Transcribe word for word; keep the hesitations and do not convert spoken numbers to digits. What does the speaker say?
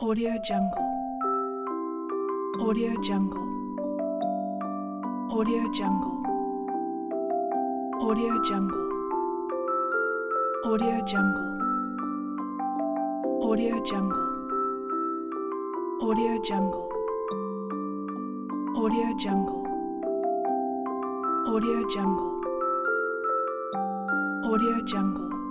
Audio Jungle. Audio Jungle. Audio Jungle. Audio Jungle. Audio Jungle. Audio Jungle. Audio Jungle. Audio Jungle. Audio Jungle. Audio Jungle.